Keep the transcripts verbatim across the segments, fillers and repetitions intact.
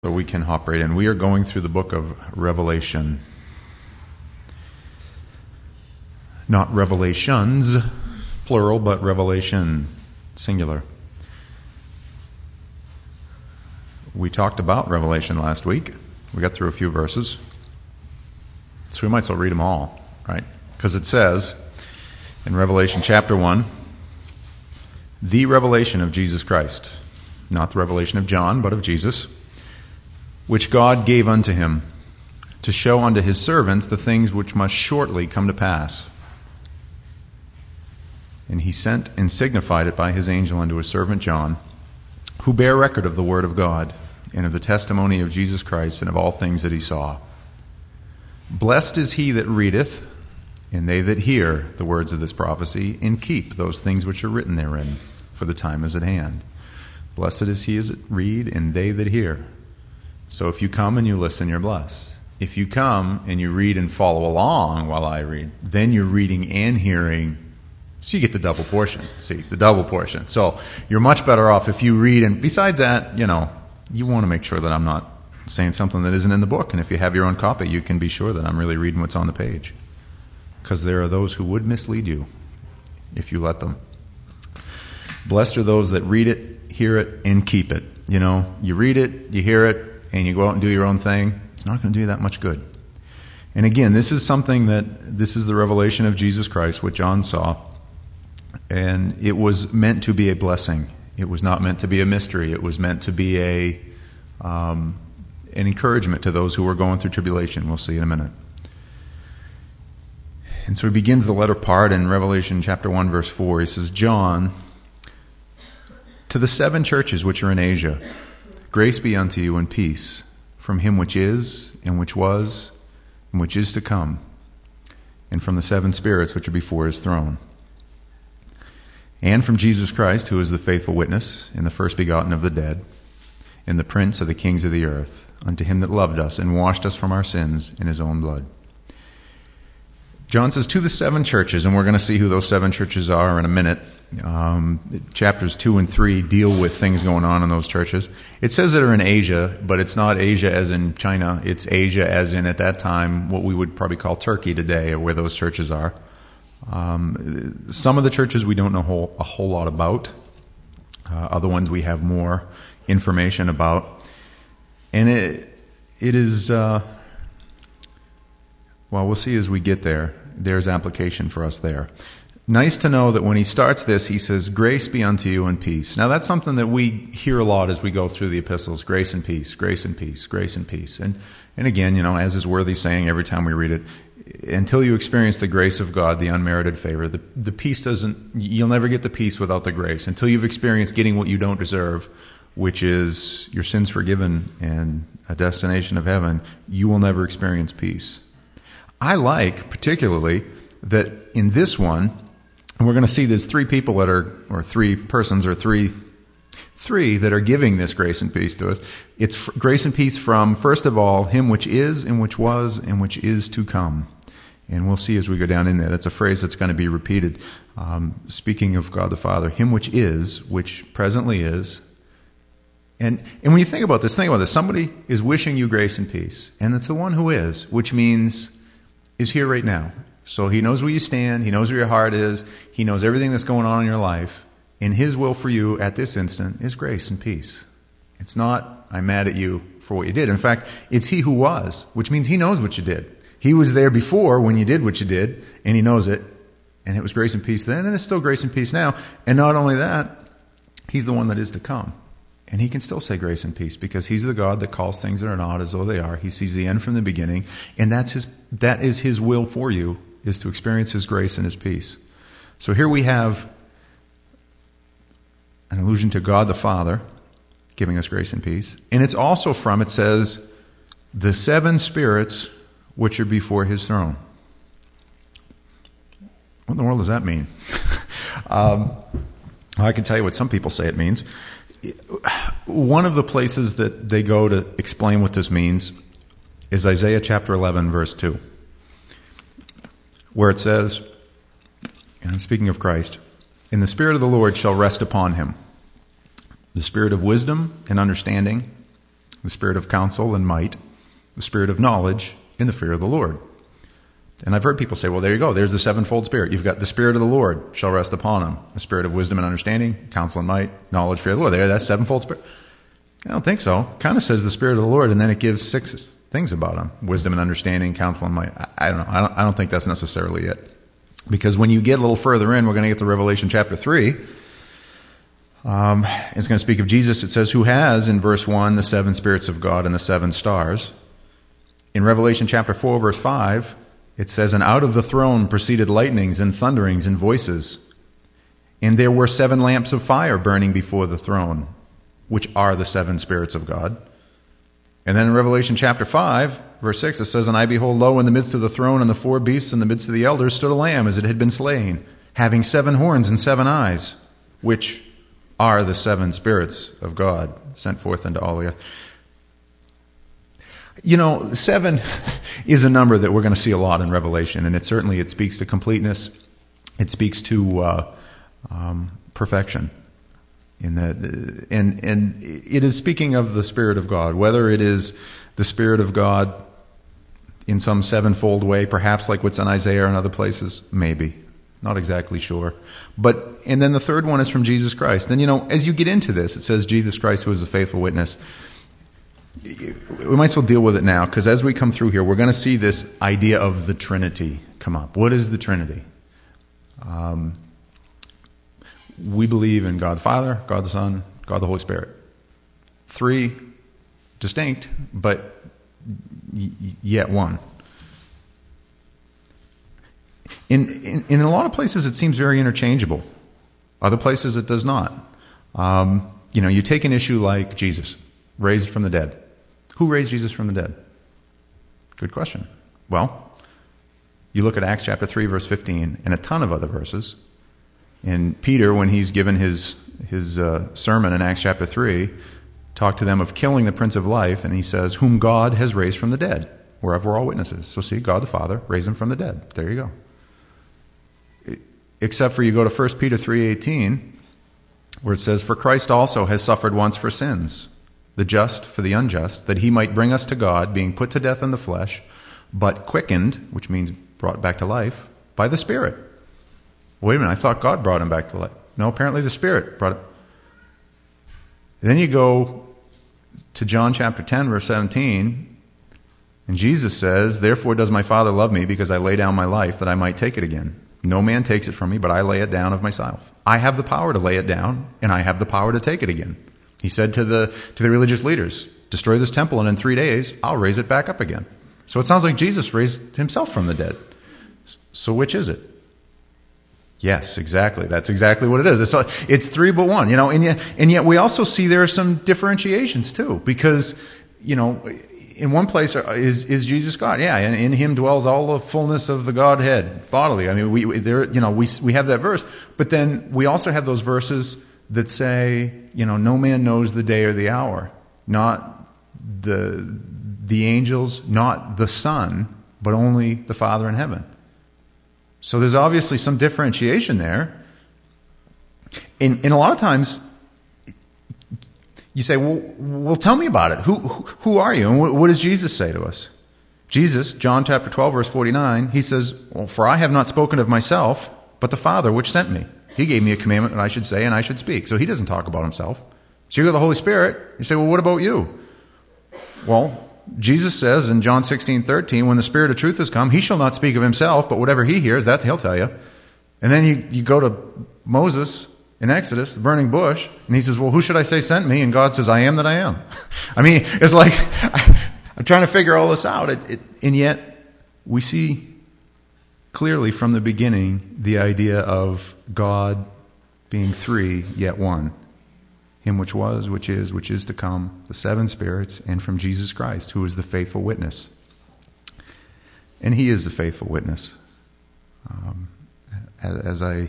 So we can hop right in. We are going through the book of Revelation. Not revelations, plural, but revelation, singular. We talked about Revelation last week. We got through a few verses. So we might as well read them all, right? Because it says in Revelation chapter one, the revelation of Jesus Christ. Not the revelation of John, but of Jesus, which God gave unto him, to show unto his servants the things which must shortly come to pass. And he sent and signified it by his angel unto his servant John, who bare record of the word of God, and of the testimony of Jesus Christ, and of all things that he saw. Blessed is he that readeth, and they that hear the words of this prophecy, and keep those things which are written therein, for the time is at hand. Blessed is he that read, and they that hear. So if you come and you listen, you're blessed. If you come and you read and follow along while I read, then you're reading and hearing, so you get the double portion. See, the double portion. So you're much better off if you read, and besides that, you know, you want to make sure that I'm not saying something that isn't in the book. And if you have your own copy, you can be sure that I'm really reading what's on the page. Because there are those who would mislead you if you let them. Blessed are those that read it, hear it, and keep it. You know, you read it, you hear it, and you go out and do your own thing, it's not going to do you that much good. And again, this is something that, this is the revelation of Jesus Christ, what John saw. And it was meant to be a blessing. It was not meant to be a mystery. It was meant to be a um, an encouragement to those who were going through tribulation. We'll see in a minute. And so he begins the letter part in Revelation chapter one, verse four. He says, John, to the seven churches which are in Asia, grace be unto you and peace from him which is, and which was, and which is to come, and from the seven spirits which are before his throne, and from Jesus Christ, who is the faithful witness, and the first begotten of the dead, and the prince of the kings of the earth, unto him that loved us and washed us from our sins in his own blood. John says, to the seven churches, and we're going to see who those seven churches are in a minute. Um, chapters two and three deal with things going on in those churches. It says that are in Asia, but it's not Asia as in China. It's Asia as in, at that time, what we would probably call Turkey today, where those churches are. Um, some of the churches we don't know whole, a whole lot about. Uh, other ones we have more information about. And it it is, uh, well, we'll see as we get there. There's application for us there. Nice to know that when he starts this, he says, grace be unto you and peace. Now that's something that we hear a lot as we go through the epistles. Grace and peace, grace and peace, grace and peace. And, and again, you know, as is worthy saying every time we read it, until you experience the grace of God, the unmerited favor, the, the peace doesn't, you'll never get the peace without the grace. Until you've experienced getting what you don't deserve, which is your sins forgiven and a destination of heaven, you will never experience peace. I like, particularly, that in this one, and we're going to see there's three people that are, or three persons, or three, three that are giving this grace and peace to us. It's grace and peace from, first of all, him which is, and which was, and which is to come. And we'll see as we go down in there. That's a phrase that's going to be repeated. Um, speaking of God the Father, him which is, which presently is. And, and when you think about this, think about this. Somebody is wishing you grace and peace. And it's the one who is, which means is here right now. So he knows where you stand. He knows where your heart is. He knows everything that's going on in your life. And his will for you at this instant is grace and peace. It's not, I'm mad at you for what you did. In fact, it's he who was, which means he knows what you did. He was there before when you did what you did, and he knows it. And it was grace and peace then, and it's still grace and peace now. And not only that, he's the one that is to come. And he can still say grace and peace because he's the God that calls things that are not as though they are. He sees the end from the beginning. And that's his, that is his will for you, is to experience his grace and his peace. So here we have an allusion to God the Father giving us grace and peace. And it's also from, it says, the seven spirits which are before his throne. What in the world does that mean? um, I can tell you what some people say it means. One of the places that they go to explain what this means is Isaiah chapter eleven, verse two, where it says, and I'm speaking of Christ, "And the Spirit of the Lord shall rest upon him, the Spirit of wisdom and understanding, the spirit of counsel and might, the spirit of knowledge, and the fear of the Lord. And I've heard people say, well, there you go. There's the sevenfold spirit. You've got the spirit of the Lord shall rest upon him. The spirit of wisdom and understanding, counsel and might, knowledge, fear of the Lord. There, that's sevenfold spirit. I don't think so. It kind of says the spirit of the Lord, and then it gives six things about him. Wisdom and understanding, counsel and might. I, I don't know. I don't, I don't think that's necessarily it. Because when you get a little further in, we're going to get to Revelation chapter three. Um, it's going to speak of Jesus. It says, who has, in verse one, the seven spirits of God and the seven stars. In Revelation chapter four, verse five, it says, and out of the throne proceeded lightnings and thunderings and voices. And there were seven lamps of fire burning before the throne, which are the seven spirits of God. And then in Revelation chapter five, verse six, it says, and I behold, lo, in the midst of the throne and the four beasts in the midst of the elders stood a lamb as it had been slain, having seven horns and seven eyes, which are the seven spirits of God sent forth into all the earth. You know, seven is a number that we're going to see a lot in Revelation, and it certainly it speaks to completeness. It speaks to uh, um, perfection. In that, and and it is speaking of the Spirit of God, whether it is the Spirit of God in some sevenfold way, perhaps like what's in Isaiah and other places, maybe. Not exactly sure. But, and then the third one is from Jesus Christ. And you know, as you get into this, it says Jesus Christ who is a faithful witness. We might as well deal with it now, because as we come through here, we're going to see this idea of the Trinity come up. What is the Trinity? Um, we believe in God the Father, God the Son, God the Holy Spirit. Three distinct, but y- yet one. In, in in a lot of places, it seems very interchangeable. Other places, it does not. Um, you know, you take an issue like Jesus, raised from the dead. Who raised Jesus from the dead? Good question. Well, you look at Acts chapter three, verse fifteen, and a ton of other verses. And Peter, when he's given his his uh, sermon in Acts chapter three, talked to them of killing the Prince of Life, and he says, whom God has raised from the dead, whereof we're all witnesses. So see, God the Father raised him from the dead. There you go. Except for you go to First Peter three eighteen, where it says, for Christ also has suffered once for sins, the just for the unjust, that he might bring us to God, being put to death in the flesh, but quickened, which means brought back to life, by the Spirit. Wait a minute, I thought God brought him back to life. No, apparently the Spirit brought it. Then you go to John chapter ten, verse seventeen, and Jesus says, therefore does my Father love me, because I lay down my life that I might take it again. No man takes it from me, but I lay it down of myself. I have the power to lay it down, and I have the power to take it again. He said to the to the religious leaders, destroy this temple, and in three days, I'll raise it back up again. So it sounds like Jesus raised himself from the dead. So which is it? Yes, exactly. That's exactly what it is. It's, it's three but one, you know, and yet, and yet we also see there are some differentiations too, because, you know, in one place is, is Jesus God. Yeah, and in him dwells all the fullness of the Godhead bodily. I mean, we, there, you know, we, we have that verse, but then we also have those verses that say, you know, no man knows the day or the hour, not the, the angels, not the Son, but only the Father in heaven. So there's obviously some differentiation there. And, and a lot of times, you say, well, well, tell me about it. Who, who, who are you? And what, what does Jesus say to us? Jesus, John chapter twelve, verse forty-nine, he says, well, for I have not spoken of myself, but the Father which sent me. He gave me a commandment that I should say and I should speak. So he doesn't talk about himself. So you go to the Holy Spirit. You say, well, what about you? Well, Jesus says in John sixteen thirteen, when the Spirit of truth has come, he shall not speak of himself, but whatever he hears, that he'll tell you. And then you, you go to Moses in Exodus, the burning bush, and he says, well, who should I say sent me? And God says, I am that I am. I mean, it's like, I, I'm trying to figure all this out. It, it, and yet, we see clearly from the beginning the idea of God being three, yet one. Him which was, which is, which is to come, the seven spirits, and from Jesus Christ, who is the faithful witness. And he is the faithful witness. Um, as, as I,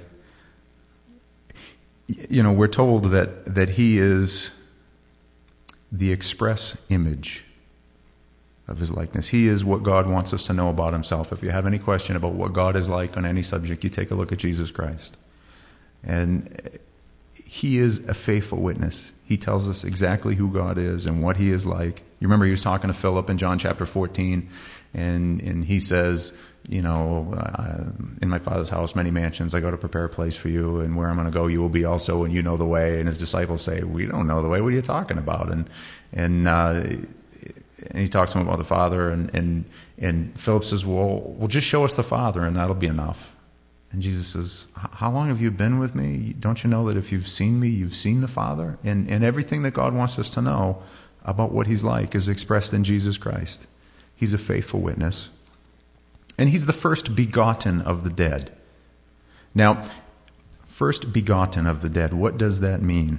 you know, we're told that, that he is the express image of his likeness. He is what God wants us to know about himself. If you have any question about what God is like on any subject, you take a look at Jesus Christ. And he is a faithful witness. He tells us exactly who God is and what he is like. You remember he was talking to Philip in John chapter fourteen, and, and he says, you know, uh, in my Father's house, many mansions, I go to prepare a place for you, and where I'm going to go, you will be also, and you know the way. And his disciples say, we don't know the way. What are you talking about? And, and, uh, and he talks to him about the Father, and, and, and Philip says, well, well, just show us the Father, and that'll be enough. And Jesus says, how long have you been with me? Don't you know that if you've seen me, you've seen the Father? And, and everything that God wants us to know about what he's like is expressed in Jesus Christ. He's a faithful witness. And he's the first begotten of the dead. Now, first begotten of the dead, what does that mean?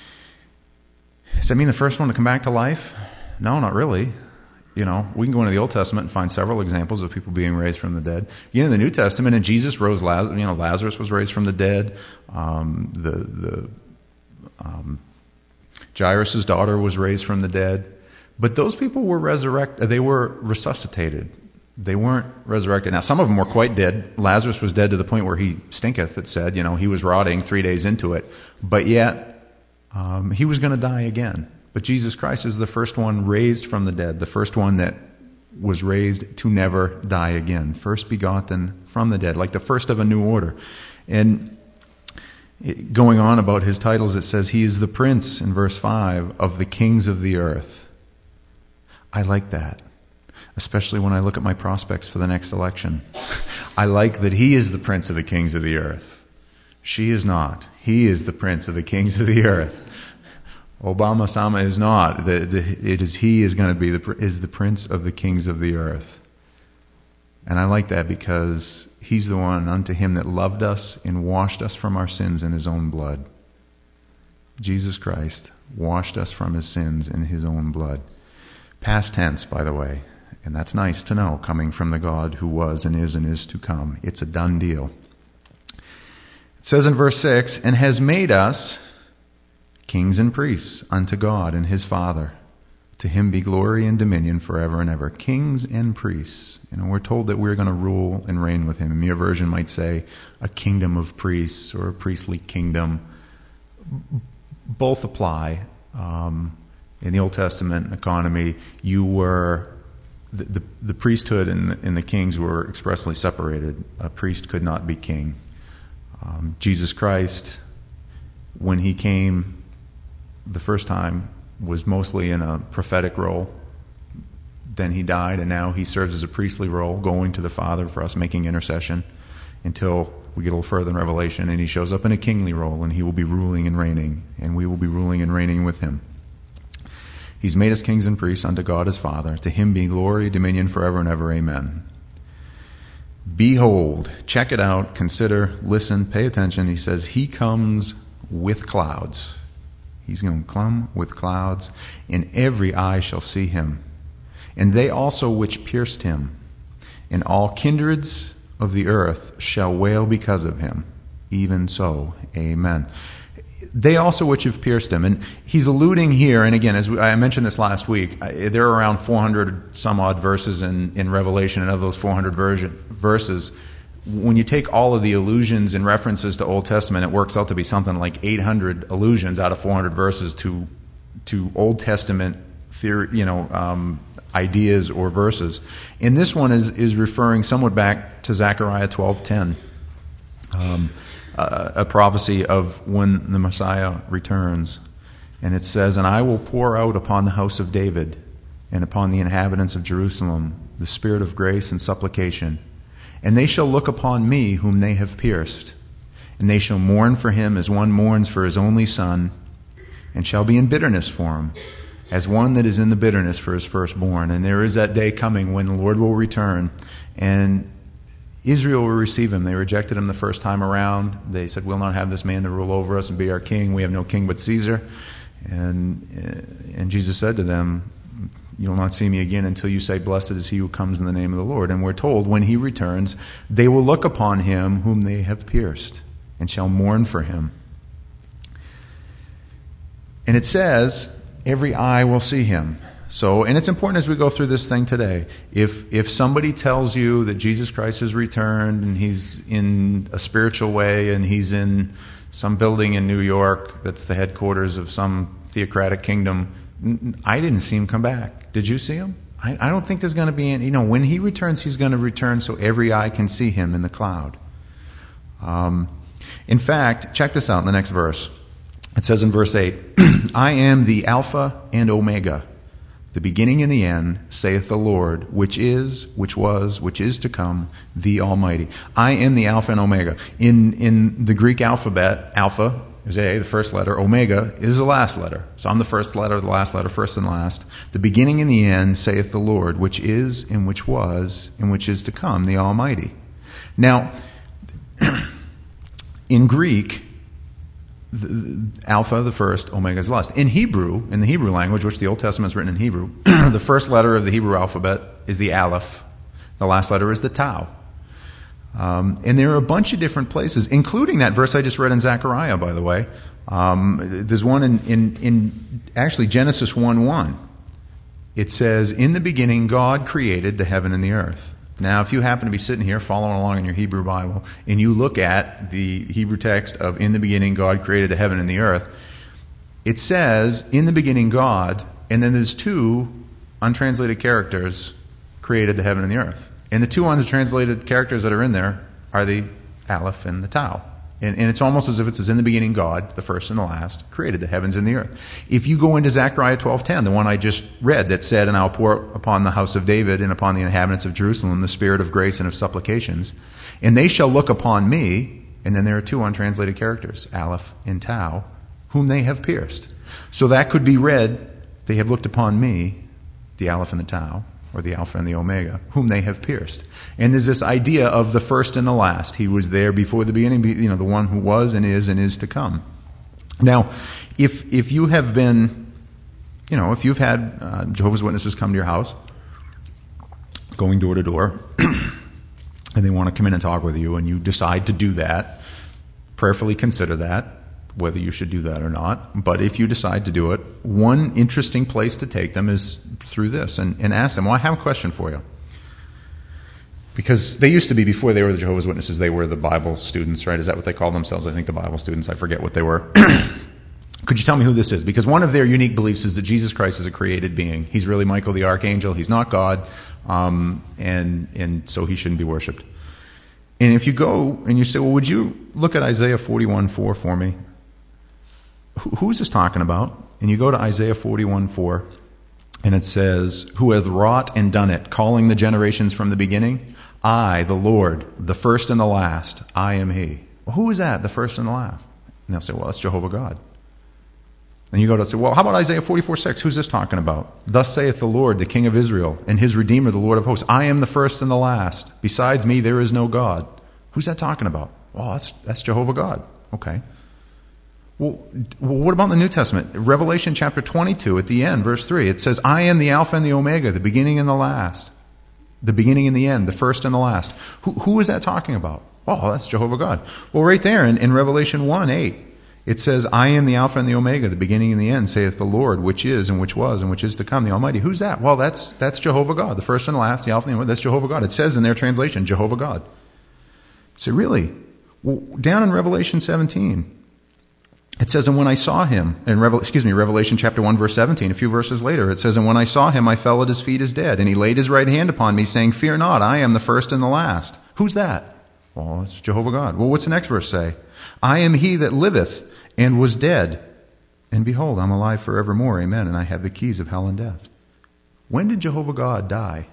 Does that mean the first one to come back to life? No, not really. You know, we can go into the Old Testament and find several examples of people being raised from the dead. You know, in the New Testament, and Jesus rose Lazarus. You know, Lazarus was raised from the dead. Um, the the um, Jairus' daughter was raised from the dead. But those people were resurrected. They were resuscitated. They weren't resurrected. Now, some of them were quite dead. Lazarus was dead to the point where he stinketh, it said. You know, he was rotting three days into it. But yet, um, he was going to die again. But Jesus Christ is the first one raised from the dead, the first one that was raised to never die again. First begotten from the dead, like the first of a new order. And it, going on about his titles, it says he is the prince, in verse five, of the kings of the earth. I like that. Especially when I look at my prospects for the next election. I like that he is the prince of the kings of the earth. She is not. He is the prince of the kings of the earth. Obama Sama is not. The, the, it is he is going to be the is the prince of the kings of the earth. And I like that because he's the one unto him that loved us and washed us from our sins in his own blood. Jesus Christ washed us from his sins in his own blood. Past tense, by the way. And that's nice to know, coming from the God who was and is and is to come. It's a done deal. It says in verse six, and has made us kings and priests unto God and his Father. To him be glory and dominion forever and ever. Kings and priests. You know, we're told that we're going to rule and reign with him. And your version might say a kingdom of priests or a priestly kingdom. Both apply. Um, in the Old Testament economy, you were... The, the, the priesthood and the, and the kings were expressly separated. A priest could not be king. Um, Jesus Christ, when he came the first time, was mostly in a prophetic role. Then he died, and now he serves as a priestly role, going to the Father for us, making intercession, until we get a little further in Revelation, and he shows up in a kingly role, and he will be ruling and reigning, and we will be ruling and reigning with him. He's made us kings and priests unto God his Father. To him be glory, dominion forever and ever. Amen. Behold, check it out, consider, listen, pay attention. He says, he comes with clouds. He's going to come with clouds, and every eye shall see him. And they also which pierced him, and all kindreds of the earth shall wail because of him. Even so, amen. They also which have pierced him. And he's alluding here, and again, as I mentioned this last week, there are around four hundred some odd verses in, in Revelation, and of those four hundred version, verses, when you take all of the allusions and references to Old Testament, it works out to be something like eight hundred allusions out of four hundred verses to to Old Testament theory, you know, um, ideas or verses. And this one is is referring somewhat back to Zechariah twelve ten. Um, Uh, a prophecy of when the Messiah returns. And it says, and I will pour out upon the house of David and upon the inhabitants of Jerusalem the spirit of grace and supplication. And they shall look upon me whom they have pierced. And they shall mourn for him as one mourns for his only son, and shall be in bitterness for him, as one that is in the bitterness for his firstborn. And there is that day coming when the Lord will return, and Israel will receive him. They rejected him the first time around. They said, we'll not have this man to rule over us and be our king. We have no king but Caesar. And and Jesus said to them, you'll not see me again until you say, blessed is he who comes in the name of the Lord. And we're told, when he returns, they will look upon him whom they have pierced, and shall mourn for him. And it says, every eye will see him. So, and it's important as we go through this thing today. If if somebody tells you that Jesus Christ has returned and he's in a spiritual way and he's in some building in New York that's the headquarters of some theocratic kingdom. I didn't see him come back. Did you see him? I, I don't think there's going to be any, you know, when he returns, he's going to return so every eye can see him in the cloud. Um, in fact, check this out in the next verse. It says in verse eight, I am the Alpha and Omega, the beginning and the end, saith the Lord, which is, which was, which is to come, the Almighty. I am the Alpha and Omega. In, in the Greek alphabet, Alpha is A, the first letter. Omega is the last letter. So I'm the first letter, the last letter, first and last. The beginning and the end, saith the Lord, which is, and which was, and which is to come, the Almighty. Now, in Greek, the, the, Alpha, the first, Omega is the last. In Hebrew, in the Hebrew language, which the Old Testament is written in Hebrew, the first letter of the Hebrew alphabet is the Aleph. The last letter is the Tau. Um, and there are a bunch of different places, including that verse I just read in Zechariah, by the way. Um, there's one in, in, in actually Genesis one one. It says, in the beginning God created the heaven and the earth. Now, if you happen to be sitting here following along in your Hebrew Bible, and you look at the Hebrew text of in the beginning God created the heaven and the earth, it says, in the beginning God, and then there's two untranslated characters, created the heaven and the earth. And the two untranslated characters that are in there are the Aleph and the Tau. And, and it's almost as if it says, in the beginning God, the first and the last, created the heavens and the earth. If you go into Zechariah twelve ten, the one I just read that said, and I'll pour upon the house of David and upon the inhabitants of Jerusalem the spirit of grace and of supplications, and they shall look upon me, and then there are two untranslated characters, Aleph and Tau, whom they have pierced. So that could be read, they have looked upon me, the Aleph and the Tau, or the Alpha and the Omega, whom they have pierced. And there's this idea of the first and the last. He was there before the beginning, you know, the one who was and is and is to come. Now, if if you have been, you know, if you've had uh, Jehovah's Witnesses come to your house, going door to door, and they want to come in and talk with you, and you decide to do that, prayerfully consider that, whether you should do that or not. But if you decide to do it, one interesting place to take them is through this and, and ask them, well, I have a question for you. Because they used to be, before they were the Jehovah's Witnesses, they were the Bible students, right? Is that what they called themselves? I think the Bible students. I forget what they were. Could you tell me who this is? Because one of their unique beliefs is that Jesus Christ is a created being. He's really Michael the Archangel. He's not God. Um, and, and so he shouldn't be worshipped. And if you go and you say, well, would you look at Isaiah forty-one four for me? Who is this talking about? And you go to Isaiah forty-one four, and it says, who hath wrought and done it, calling the generations from the beginning? I, the Lord, the first and the last, I am he. Well, who is that, the first and the last? And they'll say, well, that's Jehovah God. And you go to say, well, how about Isaiah forty-four six? Who's this talking about? Thus saith the Lord, the King of Israel, and his Redeemer, the Lord of hosts. I am the first and the last. Besides me, there is no God. Who's that talking about? Well, that's, that's Jehovah God. Okay. Well, what about the New Testament? Revelation chapter twenty-two, at the end, verse three, it says, I am the Alpha and the Omega, the beginning and the last. The beginning and the end, the first and the last. Who, who is that talking about? Oh, that's Jehovah God. Well, right there in, in Revelation one eight, it says, I am the Alpha and the Omega, the beginning and the end, saith the Lord, which is and which was and which is to come, the Almighty. Who's that? Well, that's that's Jehovah God, the first and the last, the Alpha and the Omega. That's Jehovah God. It says in their translation, Jehovah God. So really? Well, down in Revelation seventeen, it says, and when I saw him, in Revel, excuse me, Revelation chapter one, verse seventeen, a few verses later, it says, and when I saw him, I fell at his feet as dead, and he laid his right hand upon me, saying, fear not, I am the first and the last. Who's that? Well, it's Jehovah God. Well, what's the next verse say? I am he that liveth and was dead, and behold, I'm alive forevermore, amen, and I have the keys of hell and death. When did Jehovah God die?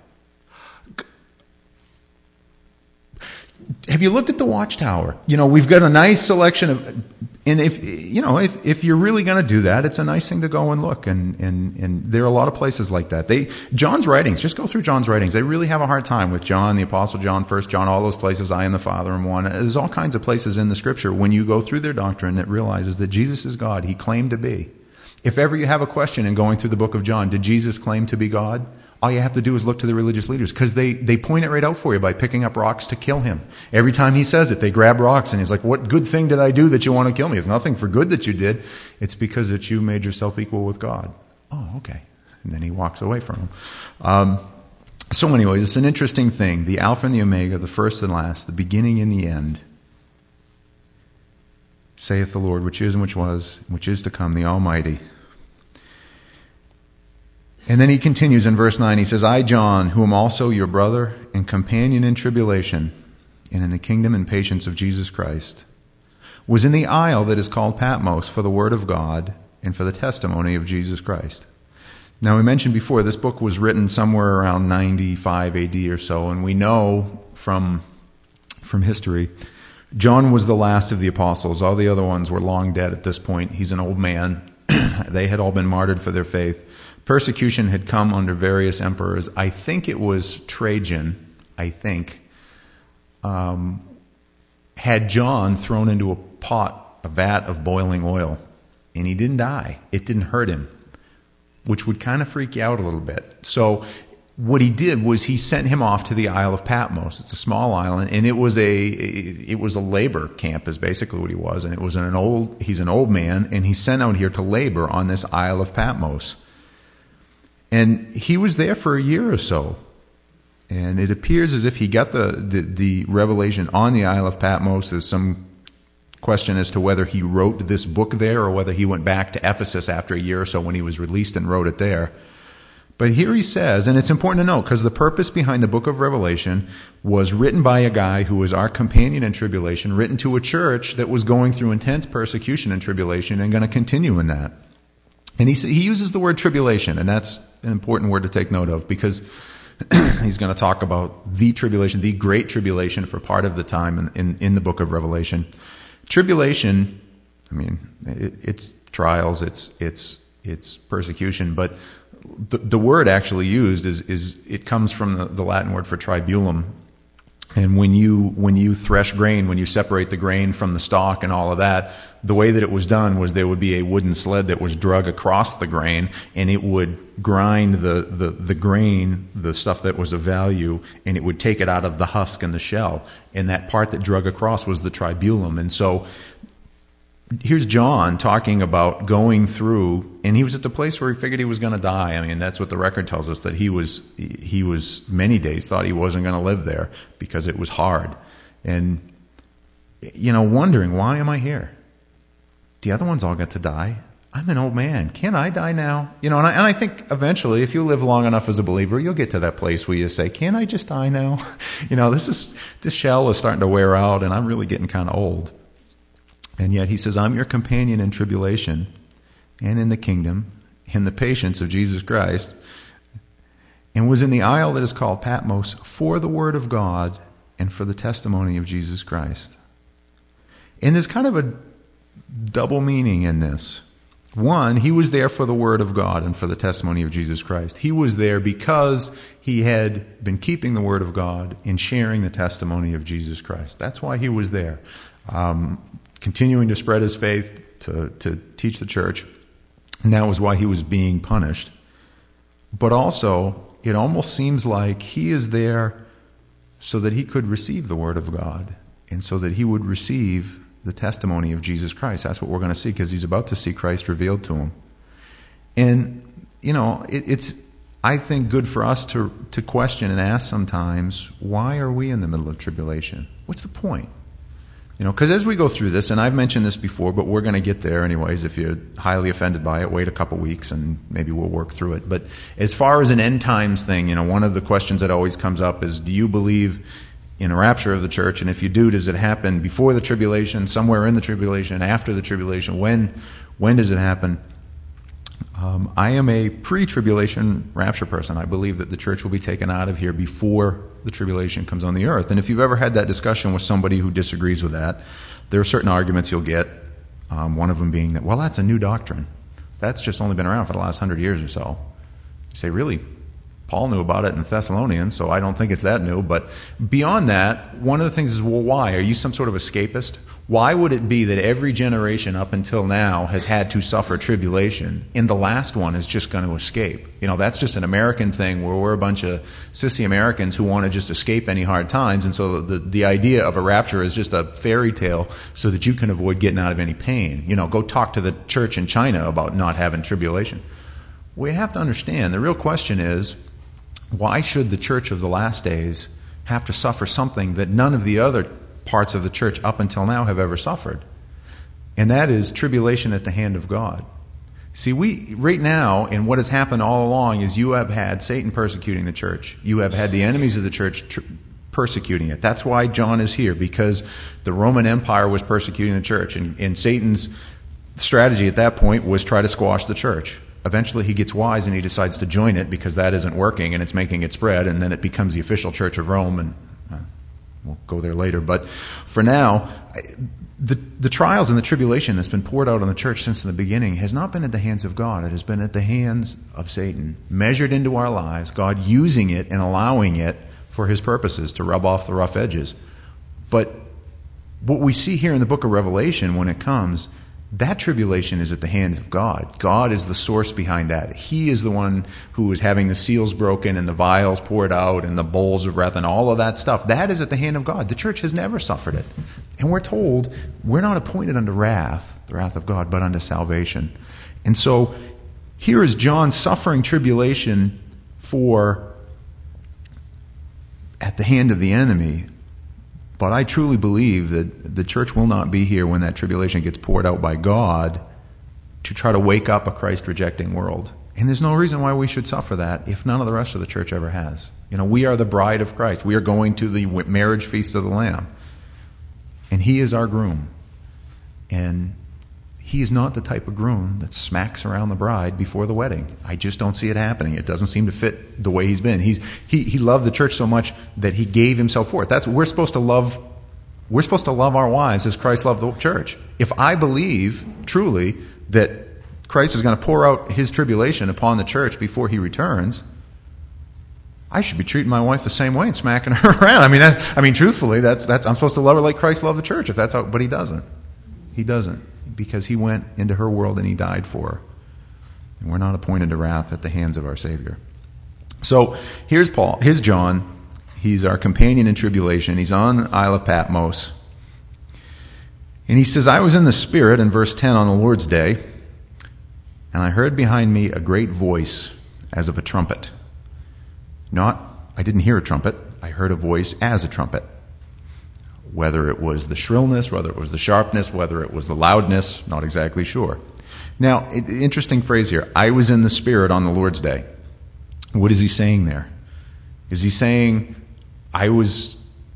Have you looked at the Watchtower? You know, we've got a nice selection of, and if, you know, if, if you're really going to do that, it's a nice thing to go and look. And, and, and there are a lot of places like that. They, John's writings, just go through John's writings. They really have a hard time with John, the Apostle John, First John, all those places, I and the Father in one. There's all kinds of places in the Scripture when you go through their doctrine that realizes that Jesus is God. He claimed to be. If ever you have a question in going through the book of John, did Jesus claim to be God? All you have to do is look to the religious leaders, because they, they point it right out for you by picking up rocks to kill him. Every time he says it, they grab rocks, and he's like, what good thing did I do that you want to kill me? It's nothing for good that you did. It's because that you made yourself equal with God. Oh, okay. And then he walks away from him. Um, so anyways, it's an interesting thing. The Alpha and the Omega, the first and last, the beginning and the end, saith the Lord, which is and which was, which is to come, the Almighty. And then he continues in verse nine. He says, I, John, who am also your brother and companion in tribulation and in the kingdom and patience of Jesus Christ, was in the isle that is called Patmos for the word of God and for the testimony of Jesus Christ. Now, we mentioned before, this book was written somewhere around ninety-five A D or so, and we know from, from history, John was the last of the apostles. All the other ones were long dead at this point. He's an old man. They had all been martyred for their faith. Persecution had come under various emperors. I think it was Trajan, I think, um, had John thrown into a pot, a vat of boiling oil, and he didn't die. It didn't hurt him, which would kind of freak you out a little bit. So what he did was he sent him off to the Isle of Patmos. It's a small island, and it was a it was a labor camp, is basically what he was. And it was an old he's an old man, and he's sent out here to labor on this Isle of Patmos. And he was there for a year or so. And it appears as if he got the, the, the revelation on the Isle of Patmos. There's some question as to whether he wrote this book there or whether he went back to Ephesus after a year or so when he was released and wrote it there. But here he says, and it's important to note, because the purpose behind the book of Revelation was written by a guy who was our companion in tribulation, written to a church that was going through intense persecution and tribulation and going to continue in that. And he he uses the word tribulation, and that's an important word to take note of, because he's going to talk about the tribulation, the great tribulation for part of the time in, in, in the book of Revelation. Tribulation, I mean, it, it's trials, it's it's it's persecution, but the, the word actually used is is it comes from the, the Latin word for tribulum. And when you when you thresh grain, when you separate the grain from the stalk and all of that, the way that it was done was there would be a wooden sled that was drug across the grain, and it would grind the, the, the grain, the stuff that was of value, and it would take it out of the husk and the shell. And that part that drug across was the tribulum. And so here's John talking about going through, and he was at the place where he figured he was going to die. I mean, that's what the record tells us, that he was he was many days thought he wasn't going to live there because it was hard. And, you know, wondering, why am I here? The other ones all got to die. I'm an old man. Can't I die now? You know, and I, and I think eventually, if you live long enough as a believer, you'll get to that place where you say, can't I just die now? You know, this is this shell is starting to wear out, and I'm really getting kind of old. And yet he says, I'm your companion in tribulation and in the kingdom, in the patience of Jesus Christ, and was in the isle that is called Patmos for the word of God and for the testimony of Jesus Christ. And there's kind of a double meaning in this. One, he was there for the word of God and for the testimony of Jesus Christ. He was there because he had been keeping the word of God and sharing the testimony of Jesus Christ. That's why he was there. Um, continuing to spread his faith, to, to teach the church. And that was why he was being punished. But also, it almost seems like he is there so that he could receive the word of God and so that he would receive the testimony of Jesus Christ. That's what we're going to see, because he's about to see Christ revealed to him. And, you know, it, it's, I think, good for us to, to question and ask sometimes, why are we in the middle of tribulation? What's the point? You know, because as we go through this, and I've mentioned this before, but we're going to get there anyways. If you're highly offended by it, wait a couple weeks and maybe we'll work through it. But as far as an end times thing, you know, one of the questions that always comes up is, do you believe in a rapture of the church? And if you do, does it happen before the tribulation, somewhere in the tribulation, after the tribulation? When, when does it happen? Um, I am a pre-tribulation rapture person. I believe that the church will be taken out of here before the tribulation comes on the earth. And if you've ever had that discussion with somebody who disagrees with that, there are certain arguments you'll get. Um, one of them being that, well, that's a new doctrine. That's just only been around for the last hundred years or so. You say, really? Paul knew about it in Thessalonians, so I don't think it's that new. But beyond that, one of the things is, well, why? Are you some sort of escapist? Why would it be that every generation up until now has had to suffer tribulation, and the last one is just going to escape? You know, that's just an American thing where we're a bunch of sissy Americans who want to just escape any hard times, and so the, the idea of a rapture is just a fairy tale so that you can avoid getting out of any pain. You know, go talk to the church in China about not having tribulation. We have to understand, the real question is, why should the church of the last days have to suffer something that none of the other parts of the church up until now have ever suffered? And that is tribulation at the hand of God. See, we, right now, and what has happened all along is you have had Satan persecuting the church. You have had the enemies of the church tr- persecuting it. That's why John is here, because the Roman Empire was persecuting the church. And, and Satan's strategy at that point was try to squash the church. Eventually he gets wise and he decides to join it because that isn't working and it's making it spread, and then it becomes the official church of Rome, and uh, we'll go there later. But for now, the, the trials and the tribulation that's been poured out on the church since the beginning has not been at the hands of God. It has been at the hands of Satan, measured into our lives, God using it and allowing it for his purposes to rub off the rough edges. But what we see here in the book of Revelation when it comes, that tribulation is at the hands of God. God is the source behind that. He is the one who is having the seals broken and the vials poured out and the bowls of wrath and all of that stuff. That is at the hand of God. The church has never suffered it. And we're told we're not appointed unto wrath, the wrath of God, but unto salvation. And so here is John suffering tribulation for at the hand of the enemy. But I truly believe that the church will not be here when that tribulation gets poured out by God to try to wake up a Christ-rejecting world. And there's no reason why we should suffer that if none of the rest of the church ever has. You know, we are the bride of Christ. We are going to the marriage feast of the Lamb. And He is our groom. And He is not the type of groom that smacks around the bride before the wedding. I just don't see it happening. It doesn't seem to fit the way He's been. He's, he, he loved the church so much that He gave Himself for it. That's what we're supposed to love. We're supposed to love our wives as Christ loved the church. If I believe truly that Christ is going to pour out His tribulation upon the church before He returns, I should be treating my wife the same way and smacking her around. I mean, that, I mean, truthfully, that's that's I'm supposed to love her like Christ loved the church. If that's how, but He doesn't. He doesn't. Because He went into her world and He died for her. And we're not appointed to wrath at the hands of our Savior. So here's Paul. Here's John. He's our companion in tribulation. He's on the Isle of Patmos. And he says, I was in the Spirit, in verse ten, on the Lord's day, and I heard behind me a great voice as of a trumpet. Not, I didn't hear a trumpet. I heard a voice as a trumpet. Whether it was the shrillness, whether it was the sharpness, whether it was the loudness, not exactly sure. Now, interesting phrase here. I was in the Spirit on the Lord's day. What is he saying there? Is he saying, I was,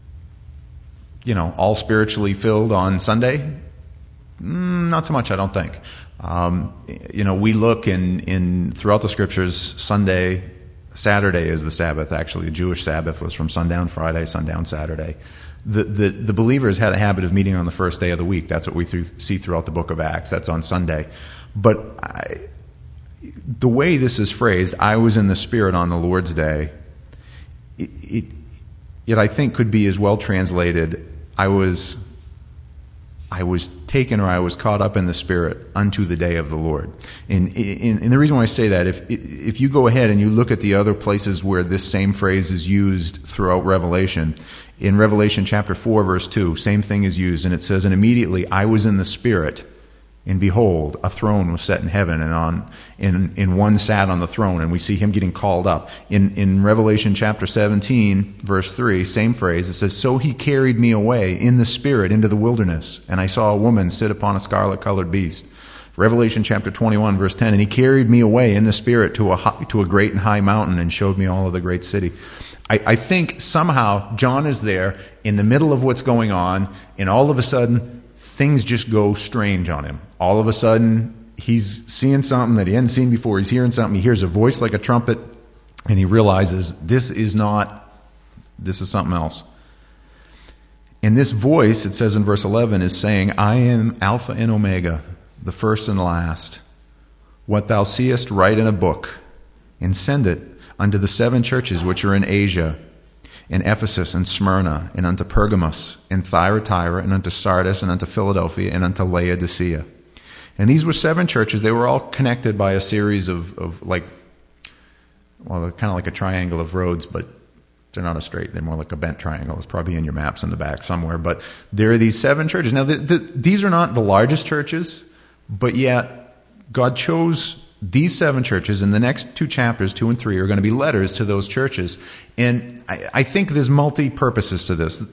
you know, all spiritually filled on Sunday? Mm, not so much, I don't think. Um, you know, we look in, in throughout the Scriptures, Sunday, Saturday is the Sabbath. Actually, the Jewish Sabbath was from sundown Friday, sundown Saturday. The, the, the believers had a habit of meeting on the first day of the week. That's what we through, see throughout the book of Acts. That's on Sunday. But I, the way this is phrased, I was in the Spirit on the Lord's day, it, it, it I think could be as well translated, I was, I was taken or I was caught up in the Spirit unto the day of the Lord. And, and, and the reason why I say that, if, if you go ahead and you look at the other places where this same phrase is used throughout Revelation, in Revelation chapter four, verse two, same thing is used, and it says, and immediately I was in the Spirit, and behold, a throne was set in heaven, and on in, in one sat on the throne, and we see him getting called up. In, in Revelation chapter seventeen, verse three, same phrase, it says, so he carried me away in the Spirit into the wilderness, and I saw a woman sit upon a scarlet-colored beast. Revelation chapter twenty-one, verse ten, and he carried me away in the Spirit to a, high, to a great and high mountain, and showed me all of the great city. I, I think somehow John is there in the middle of what's going on, and all of a sudden, things just go strange on him. All of a sudden, he's seeing something that he hadn't seen before. He's hearing something. He hears a voice like a trumpet, and he realizes this is not, this is something else. And this voice, it says in verse eleven, is saying, I am Alpha and Omega, the first and the last. What thou seest, write in a book, and send it unto the seven churches which are in Asia, in Ephesus and Smyrna, and unto Pergamos, and Thyatira, and unto Sardis, and unto Philadelphia, and unto Laodicea. And these were seven churches. They were all connected by a series of, of like, well, they're kind of like a triangle of roads, but they're not a straight. They're more like a bent triangle. It's probably in your maps in the back somewhere. But there are these seven churches. Now, the, the, these are not the largest churches, but yet God chose these seven churches, and the next two chapters, two and three, are going to be letters to those churches. And I, I think there's multi-purposes to this.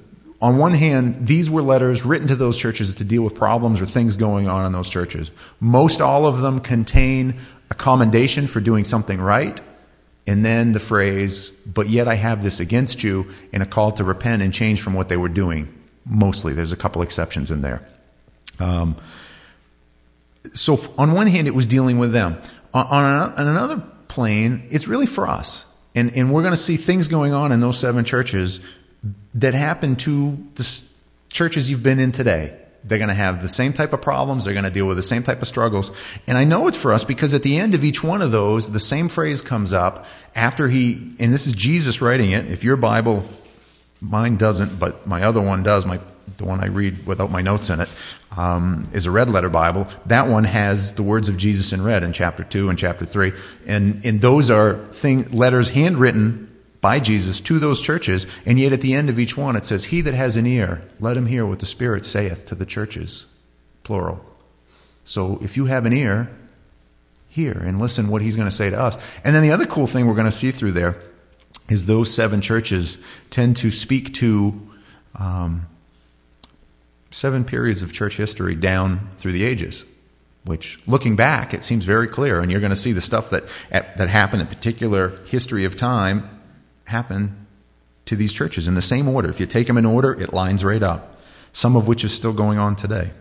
on one hand, these were letters written to those churches to deal with problems or things going on in those churches. Most all of them contain a commendation for doing something right, and then the phrase, but yet I have this against you, and a call to repent and change from what they were doing. Mostly. There's a couple exceptions in there. Um, so on one hand, it was dealing with them. On, on, on another plane, it's really for us. And, and we're going to see things going on in those seven churches that happen to the churches you've been in today. They're going to have the same type of problems. They're going to deal with the same type of struggles. And I know it's for us because at the end of each one of those, the same phrase comes up after he, and this is Jesus writing it. If your Bible, mine doesn't, but my other one does, my the one I read without my notes in it, um, is a red letter Bible. That one has the words of Jesus in red in chapter two and chapter three. And, and those are thing, letters handwritten by Jesus to those churches, and yet at the end of each one it says, he that has an ear, let him hear what the Spirit saith to the churches, plural. So if you have an ear, hear and listen what he's going to say to us. And then the other cool thing we're going to see through there is those seven churches tend to speak to um, seven periods of church history down through the ages, which, looking back, it seems very clear, and you're going to see the stuff that that happened in particular history of time happen to these churches in the same order. If you take them in order, it lines right up, some of which is still going on today.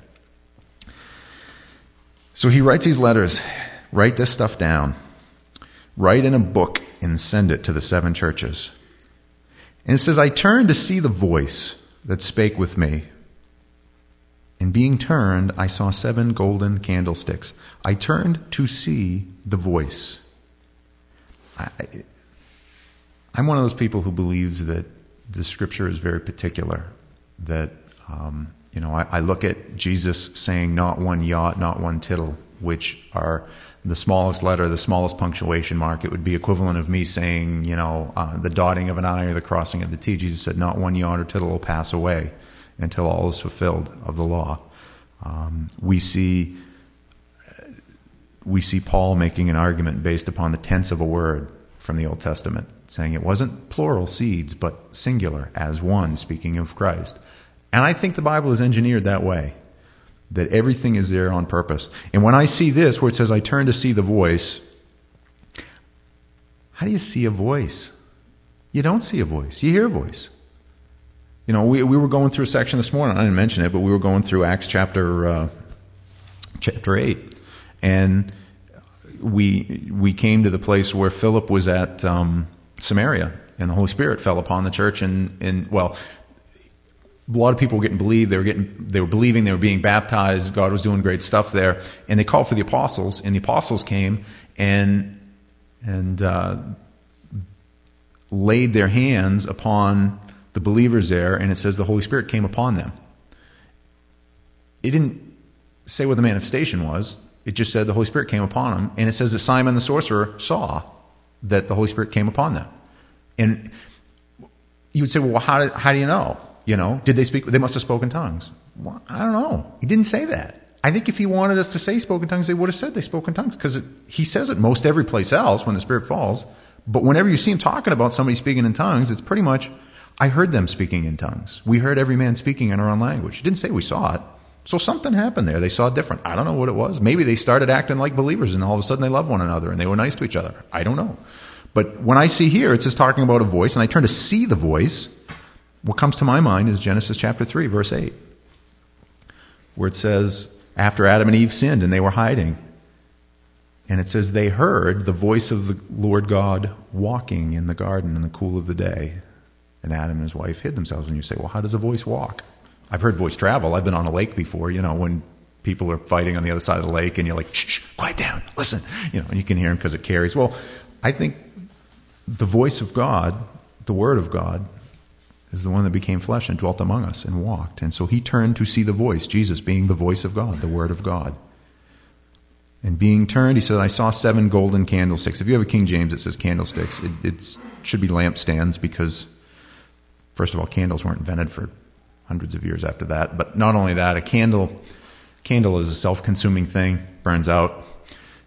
So he writes these letters. Write this stuff down. Write in a book and send it to the seven churches. And it says, I turned to see the voice that spake with me. And being turned, I saw seven golden candlesticks. I turned to see the voice. I, I'm one of those people who believes that the Scripture is very particular. That, um, you know, I, I look at Jesus saying, not one jot, not one tittle, which are the smallest letter, the smallest punctuation mark. It would be equivalent of me saying, you know, uh, the dotting of an I or the crossing of the T. Jesus said, not one jot or tittle will pass away until all is fulfilled of the law. Um, we see we see Paul making an argument based upon the tense of a word from the Old Testament, saying it wasn't plural seeds, but singular, as one, speaking of Christ. And I think the Bible is engineered that way, that everything is there on purpose. And when I see this, where it says, I turn to see the voice, how do you see a voice? You don't see a voice. You hear a voice. You know, we we were going through a section this morning, I didn't mention it, but we were going through Acts chapter uh, chapter eight. And we we came to the place where Philip was at um, Samaria, and the Holy Spirit fell upon the church, and, and well, a lot of people were getting believed. They were getting, they were believing. They were being baptized. God was doing great stuff there, and they called for the apostles. And the apostles came and and uh, laid their hands upon the believers there, and it says the Holy Spirit came upon them. It didn't say what the manifestation was. It just said the Holy Spirit came upon them, and it says that Simon the sorcerer saw that the Holy Spirit came upon them. And you would say, well, how did, how do you know? You know, did they speak? They must have spoken tongues. Well, I don't know. He didn't say that. I think if he wanted us to say spoken tongues, they would have said they spoke in tongues, because he says it most every place else when the Spirit falls. But whenever you see him talking about somebody speaking in tongues, it's pretty much, I heard them speaking in tongues. We heard every man speaking in our own language. He didn't say we saw it. So something happened there. They saw it different. I don't know what it was. Maybe they started acting like believers, and all of a sudden they loved one another and they were nice to each other. I don't know. But when I see here, it's just talking about a voice, and I turn to see the voice, what comes to my mind is Genesis chapter three, verse eight, where it says, after Adam and Eve sinned and they were hiding, and it says they heard the voice of the Lord God walking in the garden in the cool of the day. And Adam and his wife hid themselves. And you say, well, how does a voice walk? I've heard voice travel. I've been on a lake before, you know, when people are fighting on the other side of the lake and you're like, shh, shh, quiet down, listen, you know, and you can hear them because it carries. Well, I think the voice of God, the Word of God, is the one that became flesh and dwelt among us and walked. And so he turned to see the voice, Jesus being the voice of God, the Word of God. And being turned, he said, I saw seven golden candlesticks. If you have a King James that says candlesticks, it it's, should be lampstands, because, first of all, candles weren't invented for hundreds of years after that. But not only that, a candle candle is a self-consuming thing, burns out.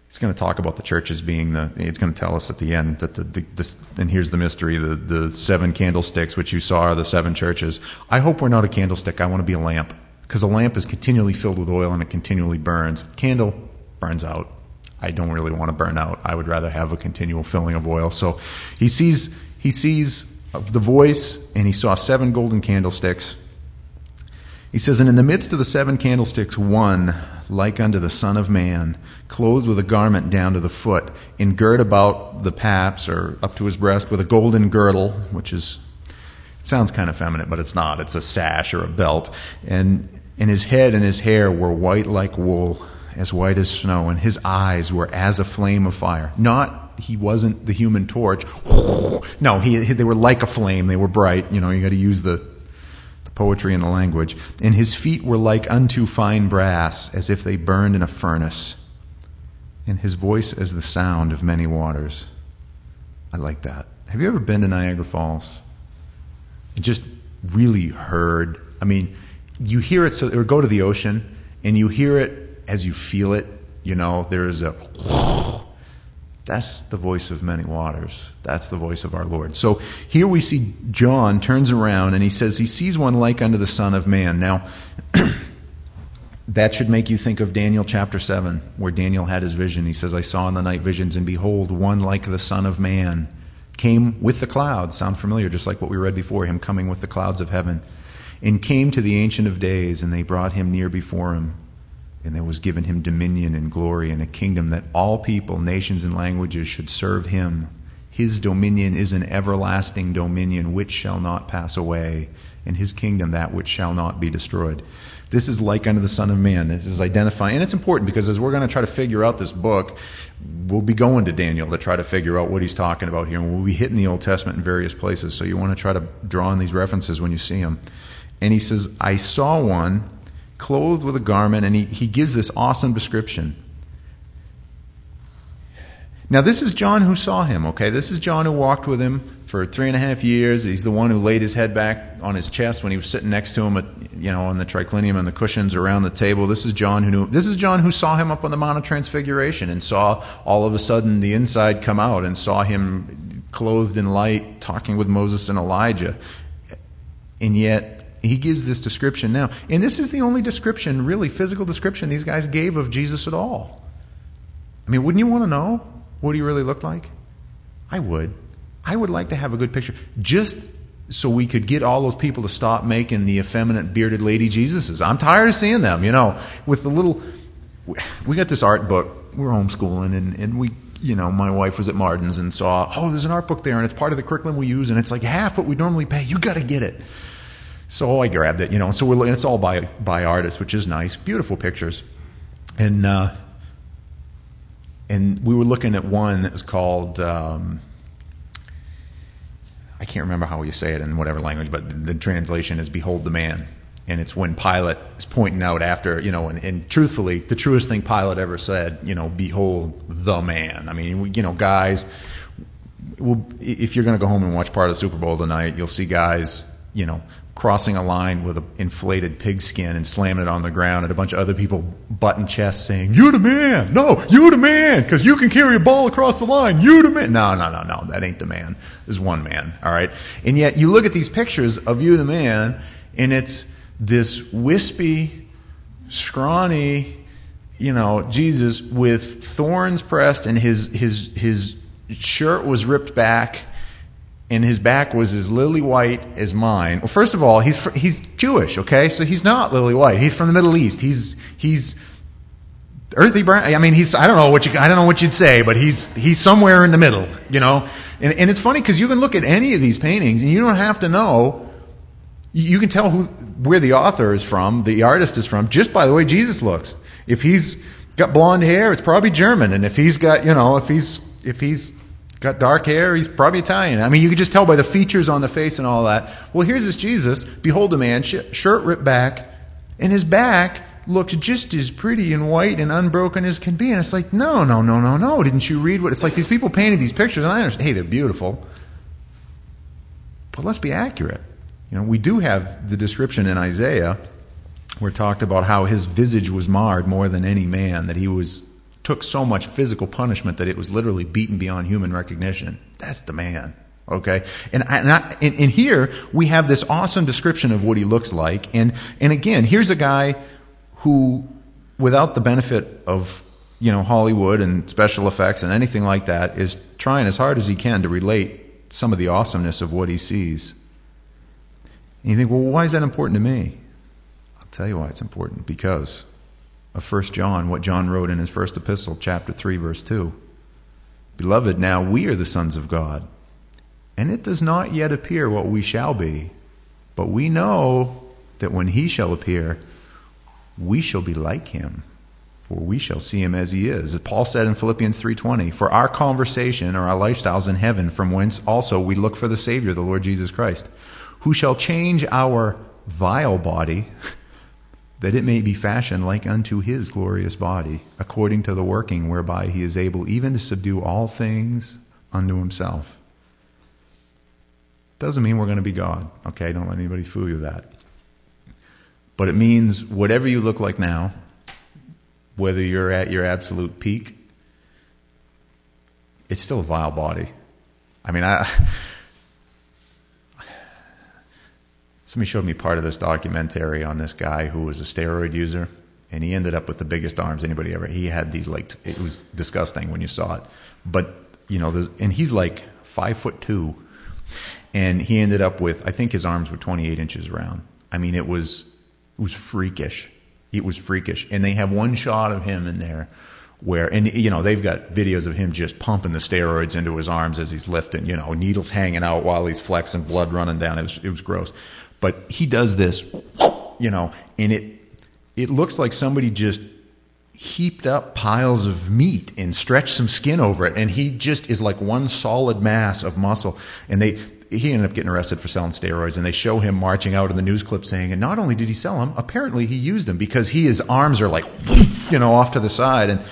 He's going to talk about the church as being the, it's going to tell us at the end that the, the this, and here's the mystery, the, the seven candlesticks which you saw are the seven churches. I hope we're not a candlestick. I want to be a lamp, because a lamp is continually filled with oil and it continually burns. Candle burns out. I don't really want to burn out. I would rather have a continual filling of oil. So he sees, he sees the voice, and he saw seven golden candlesticks. He says, and in the midst of the seven candlesticks, one, like unto the Son of Man, clothed with a garment down to the foot, and girt about the paps, or up to his breast, with a golden girdle, which is, it sounds kind of feminine, but it's not. It's a sash or a belt. And, and his head and his hair were white like wool, as white as snow, and his eyes were as a flame of fire. Not, he wasn't the Human Torch. No, he, they were like a flame. They were bright. You know, you got to use the poetry and the language. And his feet were like unto fine brass, as if they burned in a furnace. And his voice as the sound of many waters. I like that. Have you ever been to Niagara Falls? And just really heard, I mean, you hear it, so, or go to the ocean, and you hear it as you feel it. You know, there's a, that's the voice of many waters. That's the voice of our Lord. So here we see John turns around and he says he sees one like unto the Son of Man. Now, that should make you think of Daniel chapter seven, where Daniel had his vision. He says, I saw in the night visions, and behold, one like the Son of Man came with the clouds. Sound familiar? Just like what we read before, him coming with the clouds of heaven. And came to the Ancient of Days, and they brought him near before him. And there was given him dominion and glory and a kingdom, that all people, nations, and languages should serve him. His dominion is an everlasting dominion which shall not pass away, and his kingdom that which shall not be destroyed. This is like unto the Son of Man. This is identifying, and it's important because as we're going to try to figure out this book, we'll be going to Daniel to try to figure out what he's talking about here, and we'll be hitting the Old Testament in various places. So you want to try to draw on these references when you see them. And he says, I saw one clothed with a garment, and he, he gives this awesome description. Now, this is John who saw him, okay? This is John who walked with him for three and a half years. He's the one who laid his head back on his chest when he was sitting next to him, at, you know, on the triclinium and the cushions around the table. This is John who knew. This is John who saw him up on the Mount of Transfiguration and saw all of a sudden the inside come out and saw him clothed in light, talking with Moses and Elijah. And yet, he gives this description now. And this is the only description, really physical description, these guys gave of Jesus at all. I mean, wouldn't you want to know what he really looked like? I would. I would like to have a good picture, just so we could get all those people to stop making the effeminate bearded lady Jesuses. I'm tired of seeing them, you know, with the little, we got this art book. We're homeschooling, and, and we, you know, my wife was at Martin's and saw, oh, there's an art book there, and it's part of the curriculum we use, and it's like half what we normally pay. You got to get it. So I grabbed it, you know. So we're looking, it's all by by artists, which is nice, beautiful pictures, and uh, and we were looking at one that was called um, I can't remember how you say it in whatever language, but the, the translation is "Behold the Man," and it's when Pilate is pointing out after, you know, and, and truthfully, the truest thing Pilate ever said, you know, "Behold the Man." I mean, you know, guys, well, if you're going to go home and watch part of the Super Bowl tonight, you'll see guys, you know, crossing a line with an inflated pigskin and slamming it on the ground, and a bunch of other people button chests saying, "You the man! No, you the man! Because you can carry a ball across the line. You the man!" No, no, no, no. That ain't the man. There's one man. All right. And yet you look at these pictures of you the man, and it's this wispy, scrawny, you know, Jesus with thorns pressed, and his his his shirt was ripped back. And his back was as lily white as mine. Well, first of all, he's fr- he's Jewish, okay? So he's not lily white. He's from the Middle East. He's he's earthy brown. I mean, he's I don't know what you I don't know what you'd say, but he's he's somewhere in the middle, you know. And and it's funny because you can look at any of these paintings and you don't have to know. You can tell who where the author is from, the artist is from, just by the way Jesus looks. If he's got blonde hair, it's probably German, and if he's got you know if he's if he's got dark hair, he's probably Italian. I mean, you can just tell by the features on the face and all that. Well, here's this Jesus. Behold a man, sh- shirt ripped back, and his back looks just as pretty and white and unbroken as can be. And it's like, no, no, no, no, no. Didn't you read what... It's like these people painted these pictures, and I understand, hey, they're beautiful. But let's be accurate. You know, we do have the description in Isaiah where it talked about how his visage was marred more than any man, that he was took so much physical punishment that it was literally beaten beyond human recognition. That's the man. Okay? And, I, and, I, and, and here we have this awesome description of what he looks like. And, and again, here's a guy who, without the benefit of, you know, Hollywood and special effects and anything like that, is trying as hard as he can to relate some of the awesomeness of what he sees. And you think, well, why is that important to me? I'll tell you why it's important. Because of First John, what John wrote in his first epistle, chapter three, verse two. Beloved, now we are the sons of God, and it does not yet appear what we shall be, but we know that when he shall appear, we shall be like him, for we shall see him as he is. As Paul said in Philippians three twenty, for our conversation or our lifestyles in heaven, from whence also we look for the Savior, the Lord Jesus Christ, who shall change our vile body, that it may be fashioned like unto his glorious body, according to the working whereby he is able even to subdue all things unto himself. Doesn't mean we're going to be God. Okay, don't let anybody fool you with that. But it means whatever you look like now, whether you're at your absolute peak, it's still a vile body. I mean, I... Somebody showed me part of this documentary on this guy who was a steroid user, and he ended up with the biggest arms anybody ever. He had these, like, it was disgusting when you saw it. But, you know, and he's like five foot two, and he ended up with, I think his arms were twenty-eight inches around. I mean, it was, it was freakish. It was freakish. And they have one shot of him in there where, and, you know, they've got videos of him just pumping the steroids into his arms as he's lifting, you know, needles hanging out while he's flexing, blood running down. It was, it was gross. But he does this, you know, and it it looks like somebody just heaped up piles of meat and stretched some skin over it, and he just is like one solid mass of muscle. And they he ended up getting arrested for selling steroids, and they show him marching out in the news clip saying, and not only did he sell them, apparently he used them, because he his arms are like, you know, off to the side, and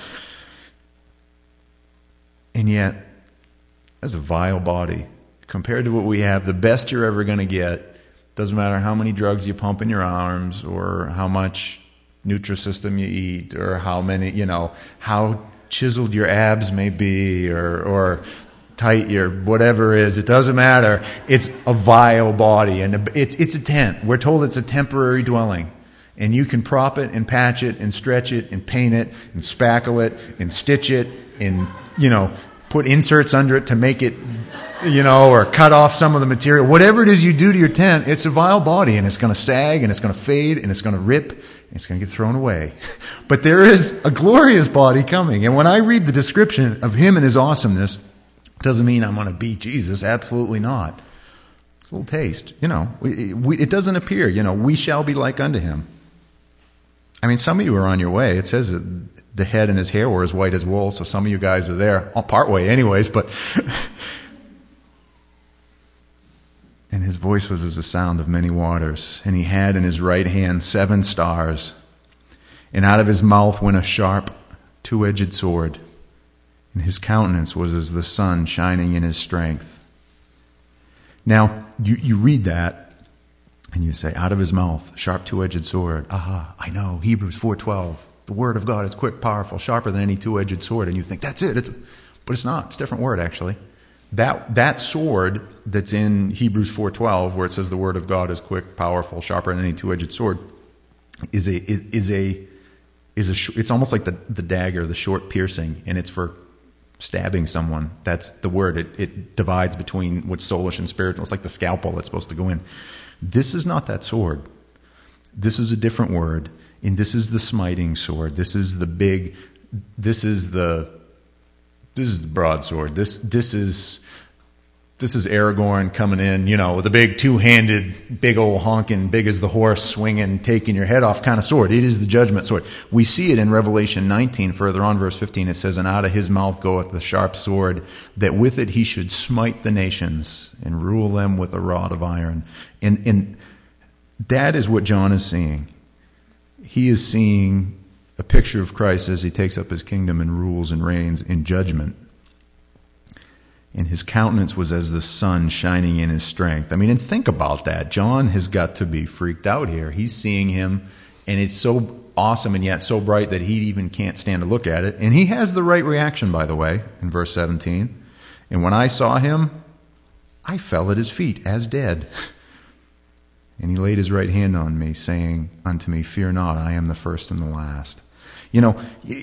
and yet that's a vile body compared to what we have. The best you're ever going to get. Doesn't matter how many drugs you pump in your arms, or how much Nutrisystem you eat, or how many, you know, how chiseled your abs may be, or, or tight your whatever is. It doesn't matter. It's a vile body, and it's, it's a tent. We're told it's a temporary dwelling. And you can prop it and patch it and stretch it and paint it and spackle it and stitch it and, you know, put inserts under it to make it, you know, or cut off some of the material. Whatever it is you do to your tent, it's a vile body, and it's going to sag, and it's going to fade, and it's going to rip, and it's going to get thrown away. But there is a glorious body coming. And when I read the description of him and his awesomeness, it doesn't mean I'm going to beat Jesus. Absolutely not. It's a little taste. You know, it, we, it doesn't appear, you know, we shall be like unto him. I mean, some of you are on your way. It says that the head and his hair were as white as wool, so some of you guys are there. Oh, part way anyways, but... And his voice was as the sound of many waters. And he had in his right hand seven stars. And out of his mouth went a sharp, two-edged sword. And his countenance was as the sun shining in his strength. Now, you, you read that, and you say, out of his mouth, sharp, two-edged sword. Aha, I know, Hebrews four twelve. The word of God is quick, powerful, sharper than any two-edged sword. And you think, that's it. It's, but it's not. It's a different word, actually. That that sword that's in Hebrews four twelve, where it says the word of God is quick, powerful, sharper than any two-edged sword, is a is a is a it's almost like the the dagger, the short piercing, and it's for stabbing someone. That's the word. It it divides between what's soulish and spiritual. It's like the scalpel that's supposed to go in. This is not that sword. This is a different word, and this is the smiting sword. This is the big. This is the. This is the broadsword. This this is this is Aragorn coming in, you know, with a big two-handed, big old honking, big as the horse, swinging, taking your head off kind of sword. It is the judgment sword. We see it in Revelation nineteen, further on, verse fifteen. It says, and out of his mouth goeth the sharp sword, that with it he should smite the nations and rule them with a rod of iron. And, and that is what John is seeing. He is seeing a picture of Christ as he takes up his kingdom and rules and reigns in judgment. And his countenance was as the sun shining in his strength. I mean, and think about that. John has got to be freaked out here. He's seeing him, and it's so awesome and yet so bright that he even can't stand to look at it. And he has the right reaction, by the way, in verse seventeen. And when I saw him, I fell at his feet as dead. And he laid his right hand on me, saying unto me, fear not, I am the first and the last. You know,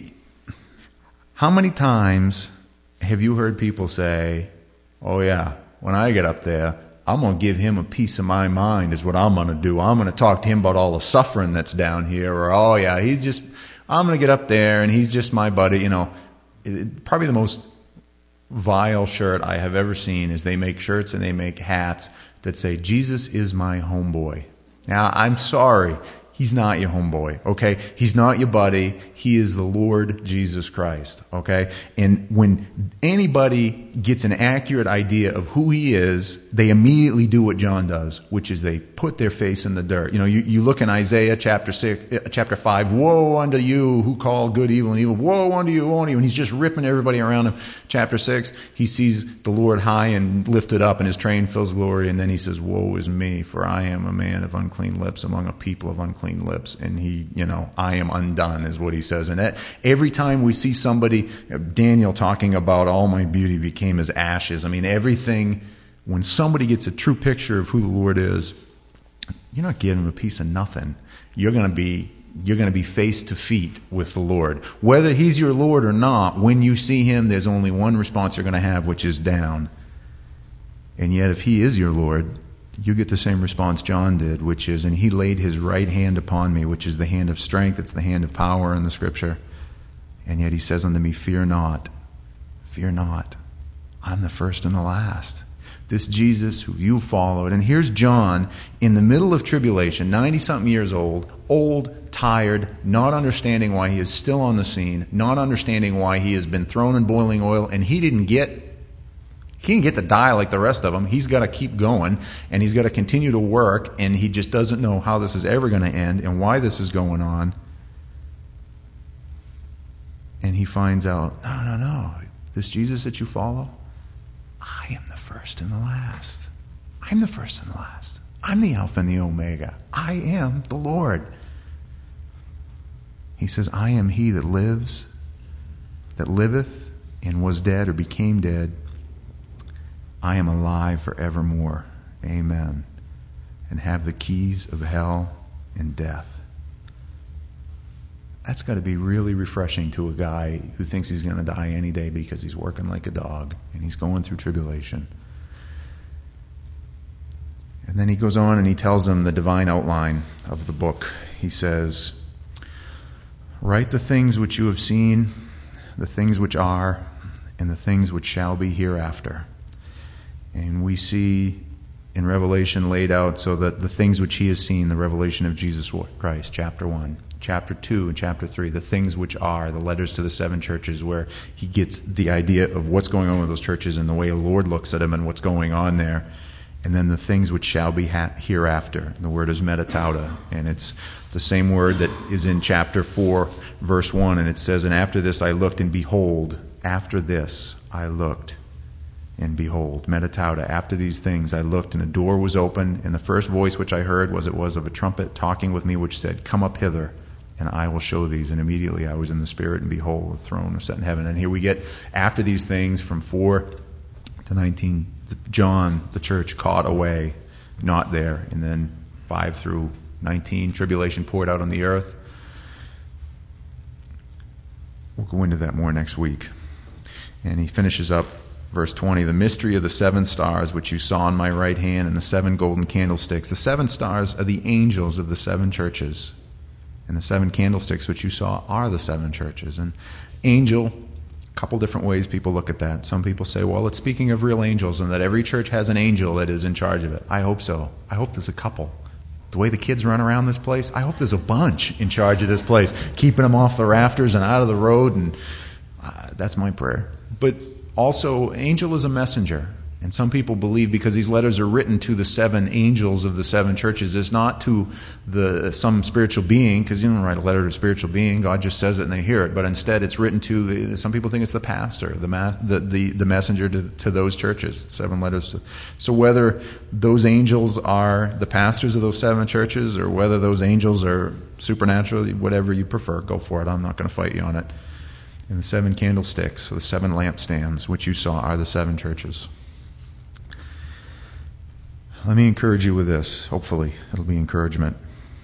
how many times have you heard people say, oh yeah, when I get up there, I'm going to give him a piece of my mind is what I'm going to do. I'm going to talk to him about all the suffering that's down here. Or, oh yeah, he's just, I'm going to get up there and he's just my buddy. You know, it, probably the most vile shirt I have ever seen is they make shirts and they make hats that say, Jesus is my homeboy. Now, I'm sorry. He's not your homeboy, okay? He's not your buddy. He is the Lord Jesus Christ, okay? And when anybody gets an accurate idea of who he is, they immediately do what John does, which is they put their face in the dirt. You know, you, you look in Isaiah chapter six, chapter five, woe unto you who call good evil and evil. Woe unto you, woe unto you. And he's just ripping everybody around him. Chapter six, he sees the Lord high and lifted up and his train fills glory. And then he says, woe is me, for I am a man of unclean lips among a people of unclean lips, and he, you know, I am undone is what he says. And that every time we see somebody, Daniel talking about all my beauty became as ashes. I mean, everything, when somebody gets a true picture of who the Lord is, you're not giving him a piece of nothing. You're going to be, you're going to be face to feet with the Lord. Whether he's your Lord or not, when you see him, there's only one response you're going to have, which is down. And yet if he is your Lord, you get the same response John did, which is, and he laid his right hand upon me, which is the hand of strength. It's the hand of power in the scripture. And yet he says unto me, fear not, fear not. I'm the first and the last. This Jesus who you followed. And here's John in the middle of tribulation, ninety-something years old, old, tired, not understanding why he is still on the scene, not understanding why he has been thrown in boiling oil, and he didn't get He didn't get to die like the rest of them. He's got to keep going, and he's got to continue to work, and he just doesn't know how this is ever going to end and why this is going on. And he finds out, no, no, no. This Jesus that you follow, I am the first and the last. I'm the first and the last. I'm the Alpha and the Omega. I am the Lord. He says, I am he that lives, that liveth, and was dead or became dead. I am alive forevermore. Amen. And have the keys of hell and death. That's got to be really refreshing to a guy who thinks he's going to die any day because he's working like a dog and he's going through tribulation. And then he goes on and he tells them the divine outline of the book. He says, write the things which you have seen, the things which are, and the things which shall be hereafter. And we see in Revelation laid out so that the things which he has seen, the revelation of Jesus Christ, chapter one, chapter two, and chapter three, the things which are, the letters to the seven churches, where he gets the idea of what's going on with those churches and the way the Lord looks at them and what's going on there. And then the things which shall be ha- hereafter. The word is metatauta, and it's the same word that is in chapter four, verse one, and it says, and after this I looked, and behold, after this I looked, and behold, metatauta, after these things I looked, and a door was open, and the first voice which I heard was it was of a trumpet talking with me, which said, come up hither, and I will show these. And immediately I was in the Spirit, and behold, the throne was set in heaven. And here we get, after these things, from four to nineteen, John, the church, caught away, not there. And then five through nineteen, tribulation poured out on the earth. We'll go into that more next week. And he finishes up verse twenty, the mystery of the seven stars which you saw in my right hand and the seven golden candlesticks. The seven stars are the angels of the seven churches. And the seven candlesticks which you saw are the seven churches. And angel, a couple different ways people look at that. Some people say, well, it's speaking of real angels and that every church has an angel that is in charge of it. I hope so. I hope there's a couple. The way the kids run around this place, I hope there's a bunch in charge of this place, keeping them off the rafters and out of the road. And uh, that's my prayer. But also, angel is a messenger. And some people believe because these letters are written to the seven angels of the seven churches, it's not to the some spiritual being, because you don't write a letter to a spiritual being. God just says it and they hear it. But instead it's written to, the, some people think it's the pastor, the ma- the, the, the messenger to, to those churches, seven letters. To, so whether those angels are the pastors of those seven churches or whether those angels are supernatural, whatever you prefer, go for it. I'm not going to fight you on it. And the seven candlesticks, so the seven lampstands, which you saw, are the seven churches. Let me encourage you with this. Hopefully, it'll be encouragement.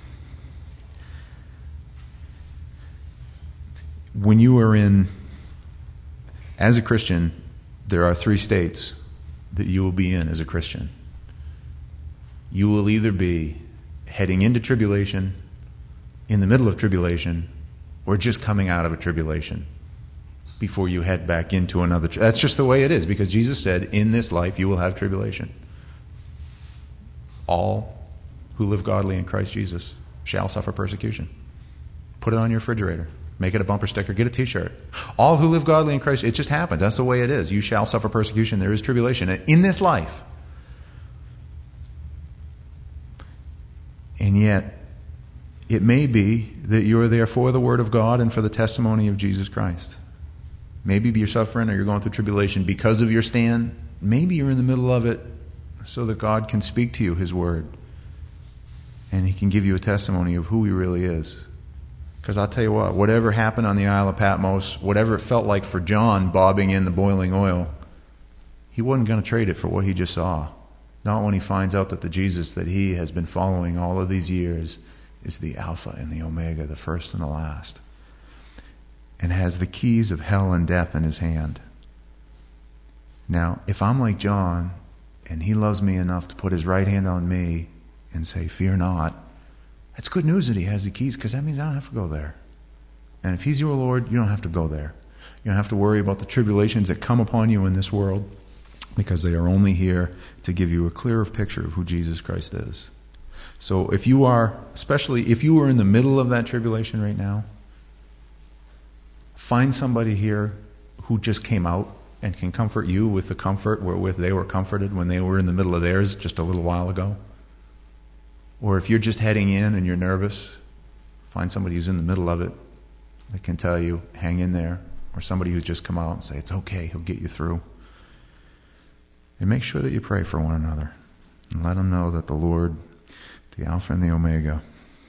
When you are in, as a Christian, there are three states that you will be in as a Christian. You will either be heading into tribulation, in the middle of tribulation, or just coming out of a tribulation before you head back into another. That's just the way it is, because Jesus said, in this life you will have tribulation. All who live godly in Christ Jesus shall suffer persecution. Put it on your refrigerator. Make it a bumper sticker. Get a t-shirt. All who live godly in Christ, it just happens. That's the way it is. You shall suffer persecution. There is tribulation in this life. And yet, it may be that you're there for the Word of God and for the testimony of Jesus Christ. Maybe you're suffering or you're going through tribulation because of your stand. Maybe you're in the middle of it so that God can speak to you His Word. And He can give you a testimony of who He really is. Because I'll tell you what, whatever happened on the Isle of Patmos, whatever it felt like for John bobbing in the boiling oil, he wasn't going to trade it for what he just saw. Not when he finds out that the Jesus that he has been following all of these years is the Alpha and the Omega, the first and the last, and has the keys of hell and death in his hand. Now, if I'm like John, and he loves me enough to put his right hand on me and say, fear not, that's good news that he has the keys, because that means I don't have to go there. And if he's your Lord, you don't have to go there. You don't have to worry about the tribulations that come upon you in this world, because they are only here to give you a clearer picture of who Jesus Christ is. So if you are, especially if you are in the middle of that tribulation right now, find somebody here who just came out and can comfort you with the comfort wherewith they were comforted when they were in the middle of theirs just a little while ago. Or if you're just heading in and you're nervous, find somebody who's in the middle of it that can tell you, hang in there. Or somebody who's just come out and say, it's okay, he'll get you through. And make sure that you pray for one another. And let them know that the Lord, the Alpha and the Omega,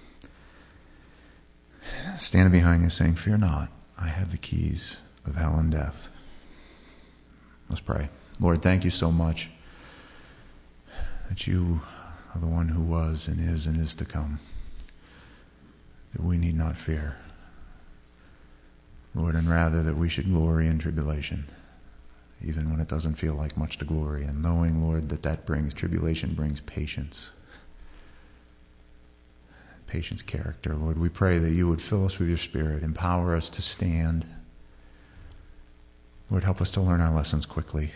standing behind you saying, fear not, I have the keys of hell and death. Let's pray. Lord, thank you so much that you are the one who was and is and is to come, that we need not fear. Lord, and rather that we should glory in tribulation, even when it doesn't feel like much to glory, and knowing, Lord, that that brings, tribulation brings patience. Patience character. Lord, we pray that you would fill us with your Spirit, empower us to stand. Lord, help us to learn our lessons quickly.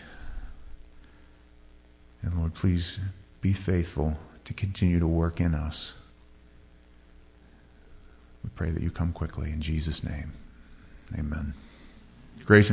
And Lord, please be faithful to continue to work in us. We pray that you come quickly in Jesus' name. Amen. Grace and